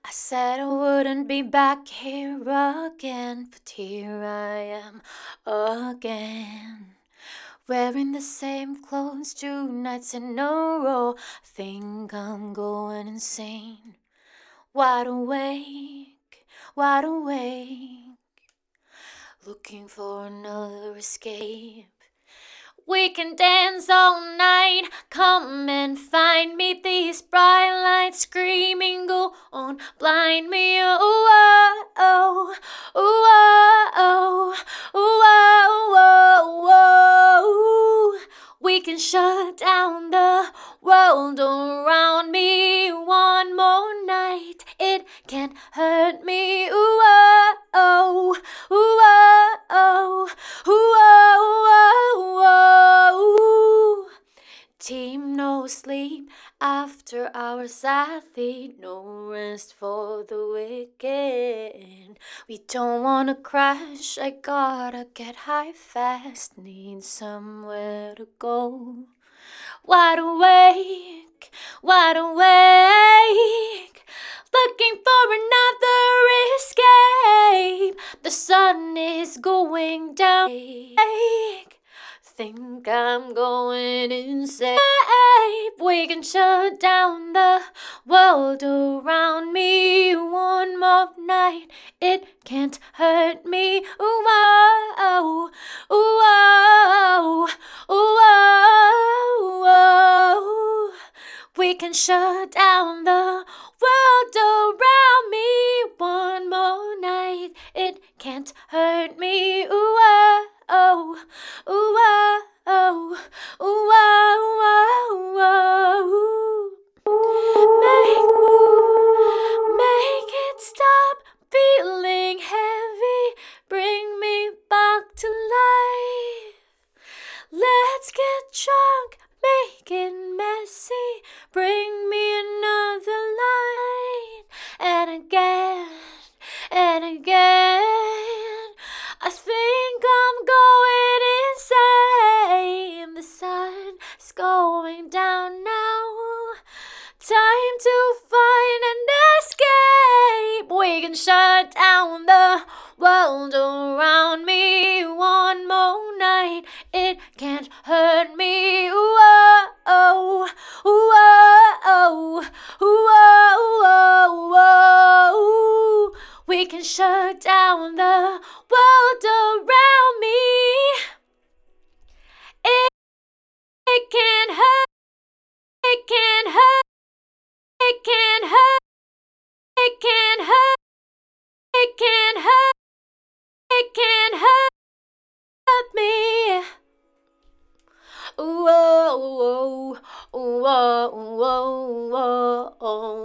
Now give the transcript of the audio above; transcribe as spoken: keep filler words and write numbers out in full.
I said I wouldn't be back here again, but here I am again. Wearing the same clothes two nights in a row. Think I'm going insane. Wide awake, wide awake, looking for another escape. We can dance all night, come and find me. These bright lights screaming, go on, blind me. Oh, oh, oh, oh, oh, oh, oh. We can shut down the world around me. One more night, it can't hurt me. Ooh, oh, oh, ooh, oh, oh, ooh, oh, oh, oh. Team no sleep after hours athlete, no rest for the wicked. We don't wanna crash, I gotta get high fast, need somewhere to go. Wide awake, wide awake, looking for another escape. The sun is going down. Think I'm going insane. We can shut down the world around me. One more night, it can't hurt me. Ooh, oh, ooh, oh, ooh, oh, we can shut down the world around me. One more night, it can't hurt me. Ooh, oh, oh, ooh, oh, oh, ooh, oh, oh. Make, make it stop feeling heavy. Bring me back to life. Let's get drunk, make it messy. Bring me another light. And again, and again, I think I'm going insane. The sun is going down now. Time to find an escape. We can shut down the world around me. One more night, it can't hurt me. Ooh, oh, oh, ooh, oh, oh, ooh, oh, oh, oh. We can shut down the world around me. It, it can't hurt, it can't hurt, it can't hurt, it can't hurt, it can't hurt, it can't hurt me. Ooh, oh, oh, oh, oh, oh, oh, oh.